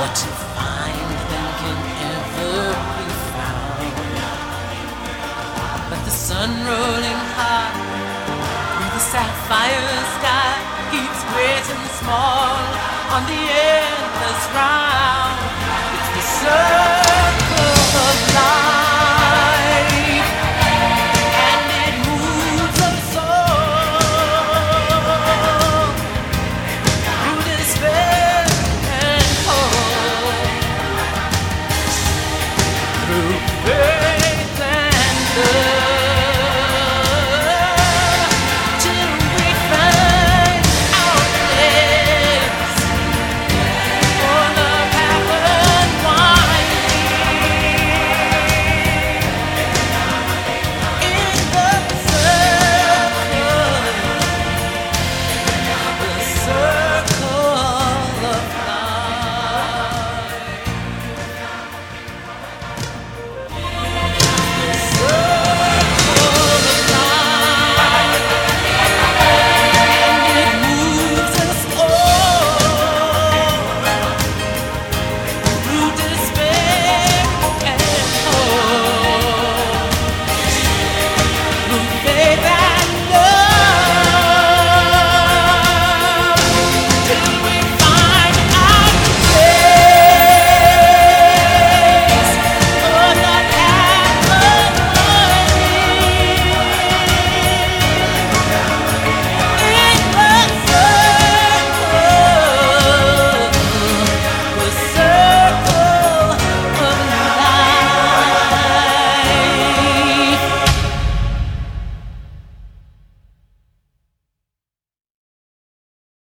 more to find than can ever be found. But the sun rolling high through the sapphire sky keeps great and small on the endless round. It's the sun.